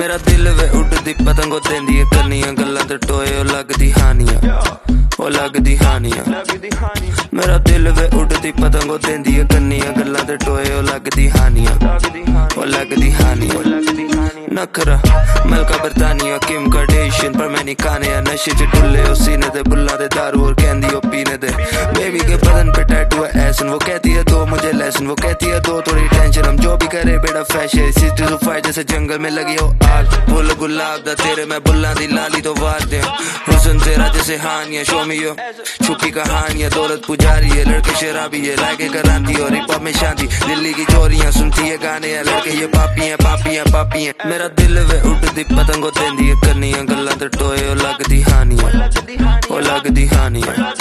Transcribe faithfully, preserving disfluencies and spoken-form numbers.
मेरा दिल वे उड़दी पतंगो देंदी है कन्नियां गल्लां ते टोए ओ लगदी हानियां ओ लगदी हानियां मेरा दिल वे उड़दी पतंगो देंदी है कन्नियां गल्लां ते टोए ओ लगदी हानियां ओ लगदी हानियां नखरा मलका बरतानिया किम कार्डेशियन पर मैं नहीं खाने या नशे च डुल्ले ओ सीने दे बुल्ला दे दारू और कहंदी ओ पीने दे बेबी के बदन पे टैटू है ऐसन वो कहती है दो मुझे लेसन वो कहती है दो थोड़ी टेंशन हम जो भी करे बेटा फ्रेश है सिटी टू फाइट जैसे जंगल में लगी हो आग फुल गुलाब दा तेरे मैं बुल्ला दी लाली तो वार दे हुस्न तेरा जैसे हानिया शो मी यो छुपी कहानियां दौलत पुजारी है लड़के शराबी है लाके करांदी और हिप हॉप में शांति दिल्ली की चोरियां सुनती है गाने है लड़के ये पापी है पापी है पापी है मेरा दिल वे उड़दी पतंगो देंदी है कन्नियां गल्लां ते टोए ओ लगदी हानियां ओ लगदी हानियां